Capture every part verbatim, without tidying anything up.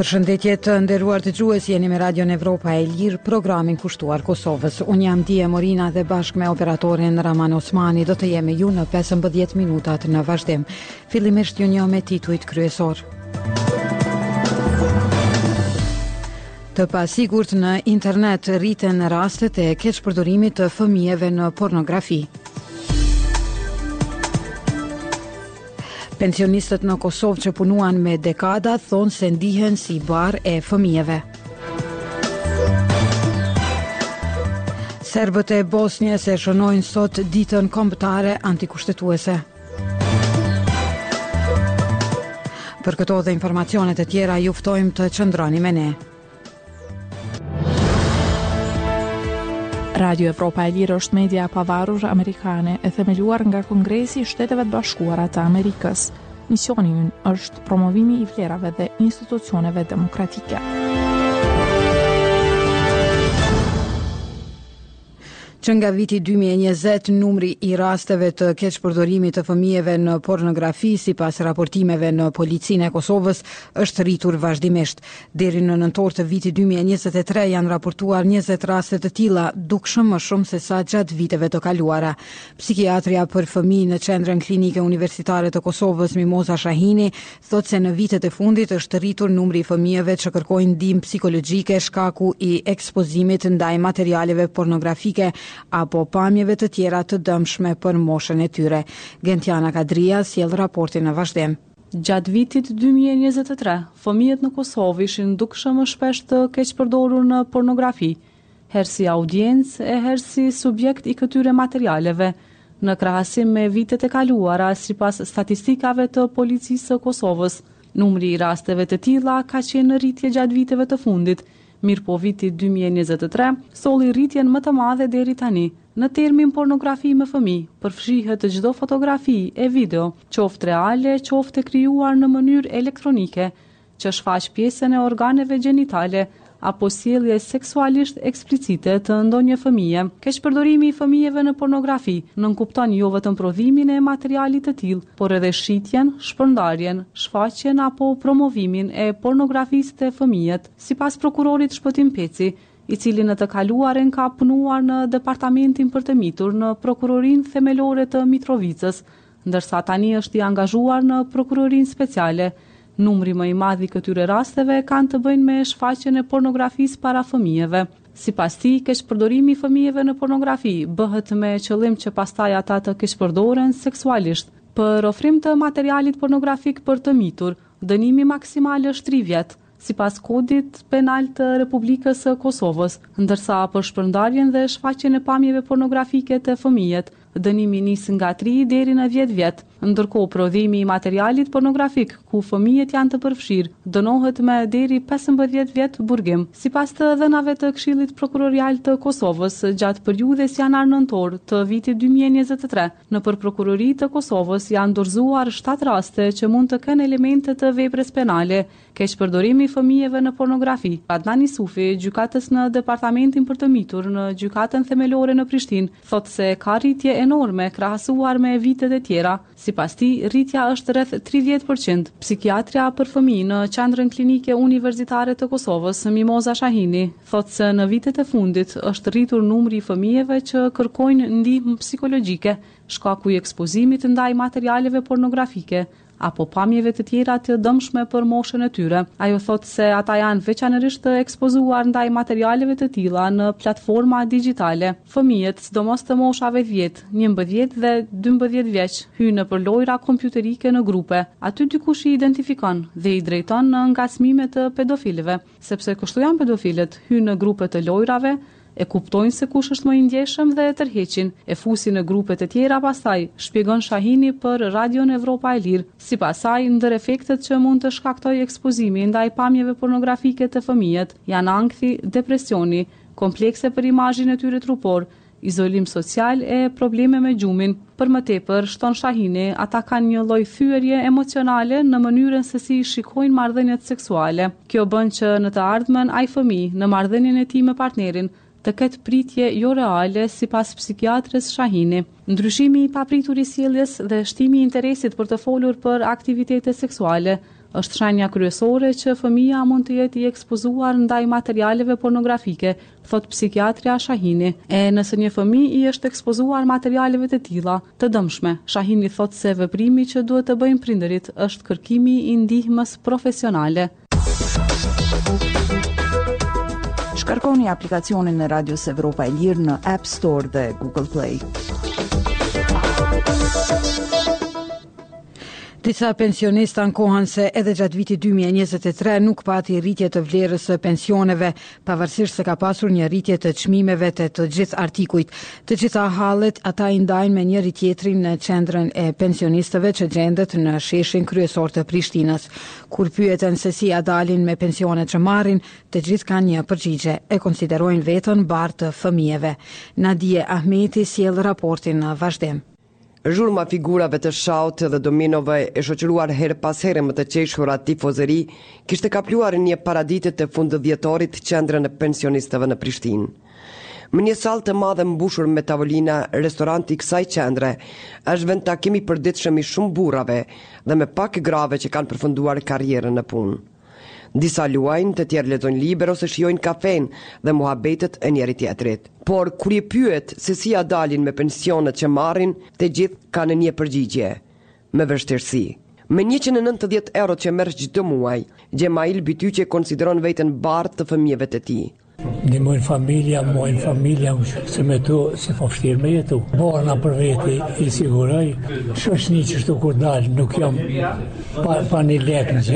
Përshëndetje të nderuar dëgjues, jeni me Radion Evropa e Lirë, programin kushtuar Kosovës. Unë jam Dije Morina dhe bashkë me operatorin Raman Osmani do të jemi ju në pesëmbëdhjetë minutat në vazhdim. Fillimisht ju njoh me titujt kryesor. Të pasigurt në internet rriten rastet e keqpërdorimit të fëmijëve në pornografi. Pensionistët në Kosovë që punuan me dekada thonë se ndihen si barë e fëmijëve. Serbët e Bosnjës e shënojnë sot ditën kombëtare antikushtetuese. Për këto dhe informacionet e tjera ju ftojmë të qëndroni me ne. Radio Evropa e Lirë është media pavarur amerikane e themeluar nga Kongresi i Shteteve të Bashkuara të Amerikës. Misioni i ynë është promovimi i vlerave dhe institucioneve demokratike. Që nga viti dy mijë e njëzet, numri i rasteve të keqpërdorimit të fëmijëve në pornografi, sipas raportimeve në Policinë e Kosovës, është rritur vazhdimisht. Deri në nëntor të vitit dy mijë e njëzet e tre janë raportuar njëzet raste të tilla, dukshëm më shumë se sa gjatë viteve të kaluara. Psikiatria për fëmijë në Qendrën Klinike Universitare të Kosovës, Mimoza Shahini, thotë se në vitet e fundit është rritur numri i fëmijëve që kërkojnë ndihmë psikologjike shkaku i ekspozimit ndaj materialeve pornografike apo pamjeve të tjera të dëmshme për moshën e tyre. Gentiana Kadria sjell raportin në vazhdim. Gjatë vitit dy mijë e njëzet e tre, fëmijët në Kosovë ishin dukshëm më shpesh të keqpërdorur në pornografi, herë si audiencë e herë si subjekt i këtyre materialeve, në krahasim me vitet e kaluara sipas statistikave të Policisë së Kosovës. Numri i rasteve të tilla ka qenë në rritje gjatë viteve të fundit. Mirë po viti dy mijë e njëzet e tre, solli rritjen më të madhe deri tani. Në termin pornografi me fëmijë, përfshihet çdo fotografi e video, qoftë reale, qoftë e krijuar në mënyrë elektronike, që shfaq pjesën e organeve gjenitale apo sjellje seksualisht eksplicite të ndonjë fëmije. Keqpërdorimi i fëmijëve në pornografi nënkupton jo vetëm prodhimin e materialit të tillë, por edhe shitjen, shpërndarjen, shfaqjen apo promovimin e pornografisë te fëmijët. Sipas prokurorit Shpëtim Peci, i cili në të kaluaren ka punuar në departamentin për të mitur në prokurorinë themelore të Mitrovicës, ndërsa tani është i angazhuar në prokurorinë speciale. Numri më i madh i këtyre rasteve kanë të bëjnë me shfaqjen e pornografisë para fëmijëve. Sipas tij, keqpërdorimi i fëmijëve në pornografi bëhet me qëllim që pastaj ata të keqpërdoren seksualisht. Për ofrim të materialit pornografik për të mitur, dënimi maksimal është tri vjet, sipas kodit penal të Republikës së Kosovës, ndërsa për shpërndarjen dhe shfaqjen e pamjeve pornografike të fëmijët, dënimi nis nga tri deri në dhjetë vjet, ndërkohë prodhimi i materialit pornografik ku fëmijët janë të përfshirë dënohet me deri pesëmbëdhjetë vjet burgim. Sipas të dhënave të Këshillit Prokurorial të Kosovës, gjatë periudhës janar-nëntor të vitit dy mijë e njëzet e tre, nëpër prokuroritë të Kosovës janë dorëzuar shtatë raste që mund të kenë elemente të veprës penale, keqpërdorimi i fëmijëve në pornografi. Adnan Isufi, gjykatës në departamentin për të mitur në gjykatën themelore në Prishtinë, thotë se ka rritje enorme krahasuar me vitet e tjera. Sipas tij, rritja është rreth tridhjetë përqind. Psikiatria për fëmijë në Qendrën Klinike Universitare të Kosovës, Mimoza Shahini, thotë se në vitet e fundit është rritur numri i fëmijëve që kërkojnë ndihmë psikologjike, shkaku i ekspozimit ndaj materialeve pornografike apo pamjeve të tjera të dëmshme për moshën e tyre. Ajo thotë se ata janë veçanërisht të ekspozuar ndaj materialeve të tilla në platforma digjitale. Fëmijët, sidomos të moshave dhjetë, njëmbëdhjetë dhe dymbëdhjetë vjeç, hyjnë nëpër lojra kompjuterike në grupe. Aty dikush i identifikon dhe i drejton në ngacmime të pedofilëve, sepse kështu janë pedofilët, hyjnë në grupe të lojrave, e kuptojnë se kush është më i ndjeshëm dhe e tërheqin, e fusin në grupet e tjera pastaj, shpjegon Shahini për Radion Evropa e Lirë. Sipas saj, ndër efektet që mund të shkaktojë ekspozimi ndaj pamjeve pornografike të fëmijët janë ankthi, depresioni, komplekse për imazhin e tyre trupor, izolim social e probleme me gjumin. Për më tepër, shton Shahini, ata kanë një lloj thyerje emocionale në mënyrën se si shikojnë marrëdhëniet seksuale. Kjo bën që në të ardhmen ai fëmijë në marrëdhënien e tij me partnerin të ketë pritje jo reale sipas psikiatres Shahini. Ndryshimi i papritur i sjelljes dhe shtimi i interesit për të folur për aktivitete seksuale Është shenja kryesore që fëmia mund të jetë i ekspozuar ndaj materialeve pornografike, thot psikiatria Shahini. E nëse një fëmijë i është ekspozuar materialeve të tilla, të dëmshme, Shahini thot se veprimi që duhet të bëjnë prindërit është kërkimi i ndihmës profesionale. Shkarkoni aplikacionin e Radios Evropa e Lirë në App Store dhe Google Play. Disa pensionista ankohen se edhe gjatë vitit dy mijë e njëzet e tre nuk pati rritje të vlerës së pensioneve, pavarësisht se ka pasur një rritje të çmimeve të të gjithë artikujt. Të gjitha hallet ata i ndajnë me njëri tjetrin në qendrën e pensionistëve që gjendet në sheshin kryesor të Prishtinës. Kur pyeten se si a dalin me pensionet që marrin, të gjithë kanë një përgjigje, e konsiderojnë veten barë të fëmijëve. Nadije Ahmeti sjell raportin në vazhdim. Zhurma figurave të shaut dhe dominove e shoqëruar herë pas here më të qeshura tifozëri kishte kapluar një paraditë të fundëdhjetorit qendrën e pensionistëve në Prishtinë. Më një sallë të madhe mbushur me tavolina, restoranti i kësaj qendre është vend takimi i përditshëm i shumë burrave dhe me pak grave që kanë përfunduar karrierën në punë. Disa luajnë, të tjerë lexojnë libra ose shijojnë kafen dhe muhabetet e njëri tjetrit. Por kur i pyet se si ja dalin me pensionet që marrin, të gjithë kanë një përgjigje: me vështirësi. Me njëqind e nëntëdhjetë euro që merr çdo muaj, Gjemail Bytyqe konsideron veten barë të fëmijëve të tij. Ndihmojnë familja, mojnë familja, se me to se fa vështirë me jetu. Barna për veti i siguroj, shoqni që shtu kur dalë, nuk jam pa, pa një lek në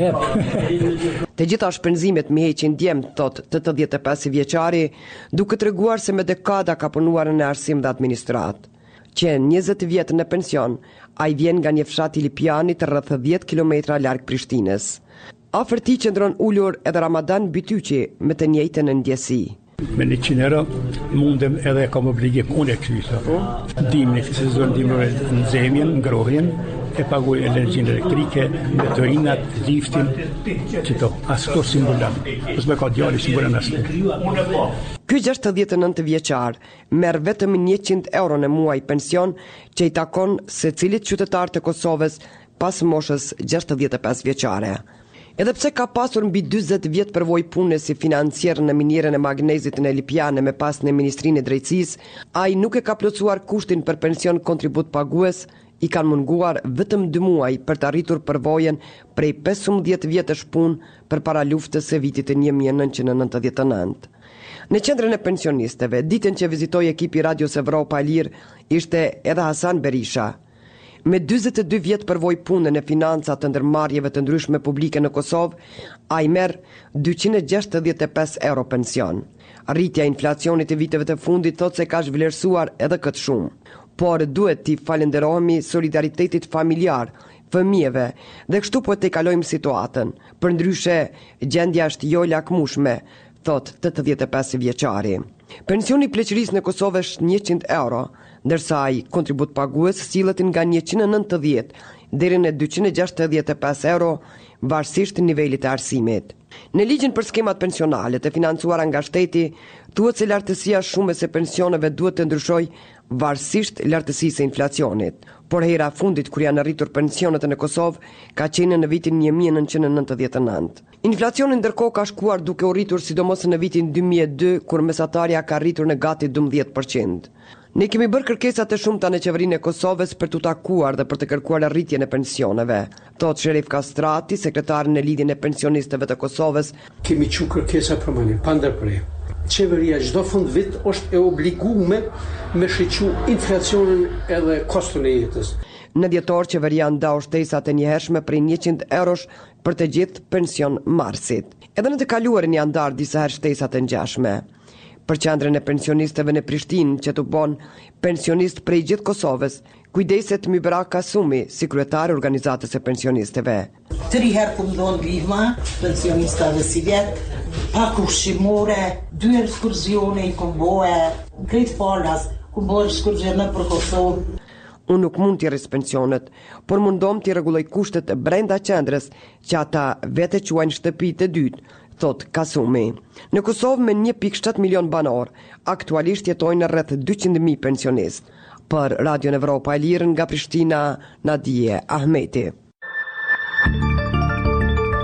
xhep. Të gjitha shpenzimet mi heqin djem, thot tetëdhjetë e pesë vjeçari, duke treguar se me dekada ka punuar në arsim dhe administrat. Që njëzet vjet në pension, ai vjen nga një fshat i Lipianit rreth dhjetë kilometra larg Prishtinës. Afër tij qëndron ulur edhe Ramadan Bytyqi me të njëjtën ndjesi. Me njëqind euro mundem edhe kam obligim unë e kysa. Ndihmën e sezon ndihmën në zemjen, ngrohjen, e paguaj energjinë elektrike, motorinat, liftin, qëto, as këto simbolan. Pos me ka djali simbolan as të. Ky gjashtëdhjetë e nëntë vjeçar merr vetëm njëqind euro në muaj pension që i takon secilit qytetar të Kosovës pas moshës gjashtëdhjetë e pesë vjeçare. Edhe pse ka pasur mbi dyzet vjet përvojë pune si financier në minierën e magnezit në Lipiane me pas në Ministrinë e Drejtësisë, ai nuk e ka plotësuar kushtin për pension kontribut pagues, i kanë munguar vetëm dy muaj për të arritur përvojën prej pesëmbëdhjetë vjetësh punë përpara luftës së vitit e një mijë e nëntëqind e nëntëdhjetë e nëntë. Në qendrën e pensionistëve, ditën që vizitoi ekipi Radios Evropa e Lirë, ishte edhe Hasan Berisha. Me dyzet e dy vjet përvojë punë në financa të ndërmarrjeve të ndryshme publike në Kosovë, ai merr dyqind e gjashtëdhjetë e pesë euro pension. Rritja e inflacionit e viteve të fundit thot se ka zhvlerësuar edhe këtë shumë, por duhet t'i falenderohemi solidaritetit familjar, fëmijëve, dhe kështu po të kalojmë situatën. Përndryshe, gjendja është jo lakmueshme, thot tetëdhjetë e pesë vjeçari. Pensioni i pleqërisë në Kosovë është njëqind euro, ndërsa ai kontribut pagues sillet nga njëqind e nëntëdhjetë deri në dyqind e gjashtëdhjetë e pesë euro, varësisht nivelit të arsimit. Në ligjin për skemat pensionale të financuara nga shteti, thuhet se lartësia shumë e pensioneve duhet të ndryshojë varësisht lartësisë së inflacionit. Por hera fundit kur janë arritur pensionet në Kosovë ka qenë në vitin një mijë e nëntëqind e nëntëdhjetë e nëntë. Inflacioni ndërkohë ka shkuar duke u rritur sidomos në vitin dy mijë e dy, kur mesatarja ka rritur në gati dymbëdhjetë përqind. Ne kemi bërë kërkesa të shumta në qeverinë e Kosovës për t'u takuar dhe për të kërkuar rritjen e pensioneve, thot Sherif Kastrati, sekretari në lidhjen e pensionistëve të Kosovës. Kemi qenë kërkesa permanente, pa ndërprerje. Qeveria çdo fund vit është e obliguar me shiqu inflacionin edhe koston e jetës. Në dhjetor qeveria ndau shtesa të njëhershme prej njëqind eurosh për të gjithë pension marsit. Edhe në të kaluarin janë ndarë disa herë shtesa të ngjashme. Për qendrën e pensionistëve në Prishtinë që të bon pensionist prej gjithë Kosovës, kujdeset Mybra Kasumi, si kryetari i organizatës së pensionistëve. Tri herë ku ndon ndihma pensionistëve si vjet, pak ushqimore, dy ekskursione i komboe, krejt falas, ku bëhet ekskursione për Kosovë. Unë nuk mund t'i rris pensionet, por mundom t'i rregulloj kushtet brenda qendrës që ata vete quajnë shtëpi të dytë, thot Kasumi. Në Kosovë me një pikë shtatë milion banor, aktualisht jetojnë rreth dyqind mijë pensionistë. Për Radion Evropa e Lirë nga Prishtina, Nadije Ahmeti.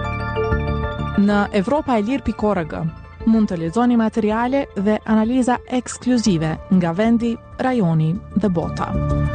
Në evropa e lirë pikë org mund të lexoni materiale dhe analiza ekskluzive nga vendi, rajoni dhe bota.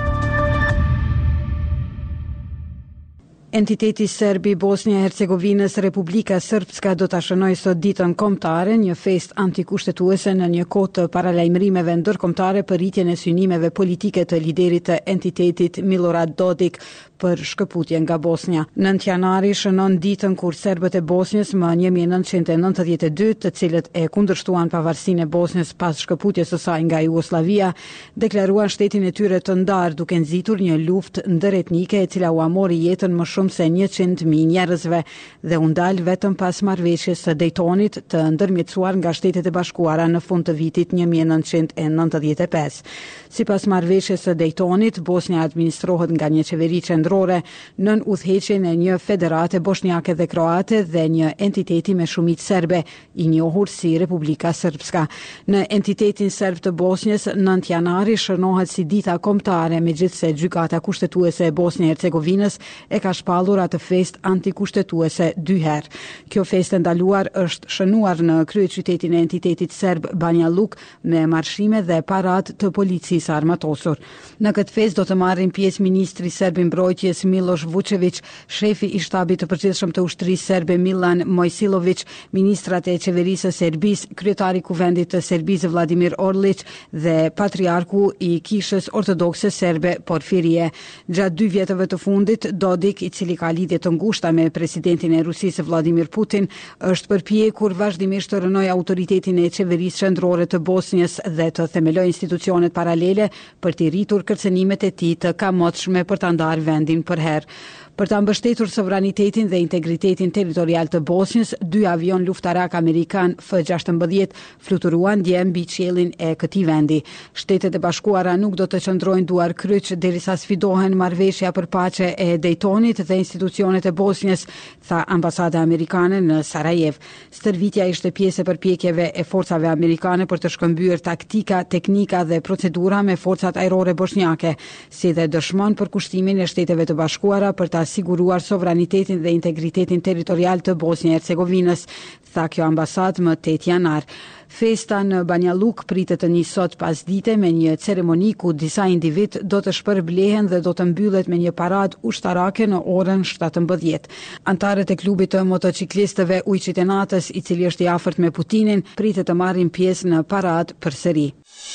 Entiteti Serbi Bosnia e Hercegovinës Republika Srpska do ta shënojë sot ditën kombëtare, një festë antikushtetuese në një kohë të paralajmërimeve ndërkombëtare për rritjen e synimeve politike të liderit të entitetit Milorad Dodik për shkëputjen nga Bosnia. nëntë janari shënon ditën kur serbët e Bosnjës më një mijë e nëntëqind e nëntëdhjetë e dy, të cilët e kundërshtuan pavarësinë e Bosnjës pas shkëputjes së saj nga Jugosllavia, deklaruan shtetin e tyre të ndarë duke nxitur një luftë ndëretnike e cila u amori jetën më shumë se njëqind mijë njerëzve dhe u ndal vetëm pas marrëveshjes së Daytonit të ndërmjetësuar nga Shtetet e Bashkuara në fund të vitit një mijë e nëntëqind e nëntëdhjetë e pesë. Sipas marrëveshjes së Daytonit, Bosnia administrohet nga një qeveri qendrore nën udhëheqjen e një federate bosnjake dhe kroate dhe një entiteti me shumicë serbe, i njohur si Republika Srpska. Në entitetin serb të Bosnjës, nëntë janari shënohet si dita kombëtare, megjithse gjykata kushtetuese e Bosnjë e Hercegovinës e ka shpallur atë festë antikushtetuese dy herë. Kjo festë e ndaluar është shënuar në kryeqytetin e entitetit serb Banja Luka me marshime dhe parad të policisë armatosur. Në këtë festë do të marrin pjesë ministri serb i mbrojtjes Miloš Vučević, shefi i shtabit të përgjithshëm të ushtrisë serbe Milan Mojsilović, ministrat e qeverisë së Serbisë, kryetari i kuvendit të Serbisë Vladimir Orlić dhe patriarku i kishës ortodokse serbe Porfirie. Gjatë dy vjetëve të fundit, Dodik, i cili ka lidhje të ngushta me presidentin e Rusisë Vladimir Putin, është përpjekur vazhdimisht të rënojë autoritetin e qeverisë qendrore të Bosnjës dhe të themelojë institucionet paralele për të rritur kërcënimet e tij të kamotshme për ta ndarë vendin për herë. Për ta mbështetur sovranitetin dhe integritetin territorial të Bosnjës, dy avion luftarak amerikan F gjashtëmbëdhjetë fluturuan dje mbi qiellin e këtij vendi. Shtetet e Bashkuara nuk do të qëndrojnë duar kryq derisa sfidohen marrëveshja për paqe e Daytonit dhe institucionet e Bosnjës, tha ambasada amerikane në Sarajevo. Stërvitja ishte pjesë e përpjekjeve e forcave amerikane për të shkëmbyer taktika, teknika dhe procedura me forcat ajrore bosnjake, si dhe dëshmon për kushtimin e Shteteve të Bashkuara për ta siguruar sovranitetin dhe integritetin territorial të Bosnjë e Hercegovinës, tha kjo ambasadë më tetë janar. Festa në Banja Luka pritet të nisë sot pasdite me një ceremoni ku disa individ do të shpërblehen dhe do të mbyllet me një parad ushtarake në orën shtatëmbëdhjetë. Antarët e klubit të motociklistëve Ujqit e Natës, i cili është i afërt me Putinin, pritet të marrin pjesë në parad përsëri.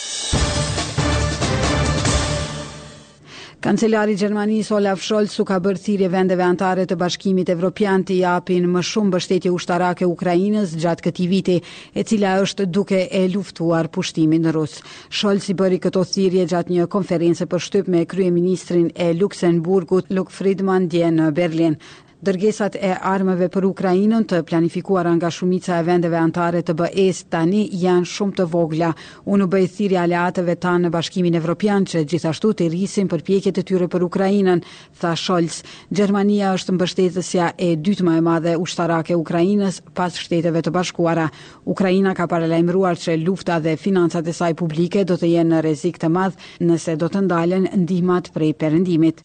Kancelari i Gjermanisë Olaf Scholz u ka bërë thirrje vendeve anëtare të Bashkimit Evropian të japin më shumë mbështetje ushtarake Ukrainës gjatë këtij viti, e cila është duke e luftuar pushtimin rus. Scholz i bëri këto thirrje gjatë një konferencë për shtyp me kryeministrin e Luksemburgut Luc Friedman dje në Berlin. Dërgesat e armëve për Ukrainën të planifikuara nga shumica e vendeve anëtare të B E-s tani janë shumë të vogla. Unë bëj thirrje aleatëve tanë në Bashkimin Evropian që gjithashtu të rrisin përpjekjet e tyre për Ukrainën, tha Scholz. Gjermania është mbështetësja e dytë më e madhe ushtarake Ukrainës pas Shteteve të Bashkuara. Ukraina ka paralajmëruar që lufta dhe financat e saj publike do të jenë në rrezik të madh nëse do të ndalen ndihmat prej perëndimit.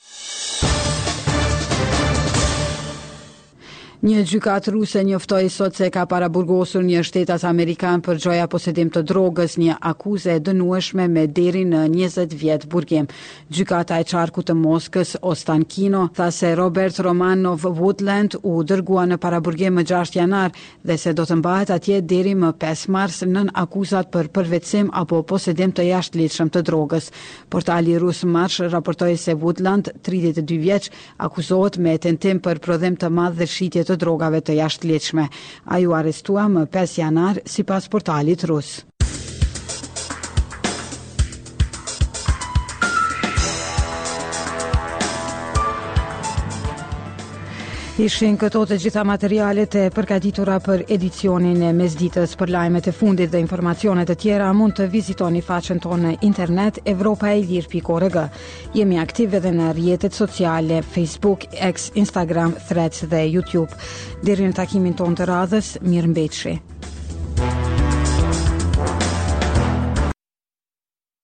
Një gjykatë ruse njoftoi sot se ka paraburgosur një shtetas amerikan për gjoja posedim të drogës, një akuzë e dënueshme me deri në njëzet vjet burgim. Gjykata e qarkut të Moskës Ostankino tha se Robert Romanov Woodland u dërgua në paraburgim më gjashtë janar dhe se do të mbahet atje deri më pesë mars nën akuzat për përvetësim apo posedim të jashtëligjshëm të drogës. Portali rus Marsh raportoi se Woodland, tridhjetë e dy vjeç, akuzohet me tentim për prodhim të madh dhe shitje të drogave të jashtëligjshme. Ai u arrestua më pesë janar sipas portalit rus. Ishin këto të gjitha materialet e përgatitura për edicionin e mesditës. Për lajmet e fundit dhe informacionet e tjera mund të vizitoni faqen tonë në internet evropa e lirë pikë org. Jemi aktiv edhe në rrjetet sociale Facebook, X, Instagram, Threads dhe YouTube. Deri në takimin tonë të radhës, mirëmbëjtje.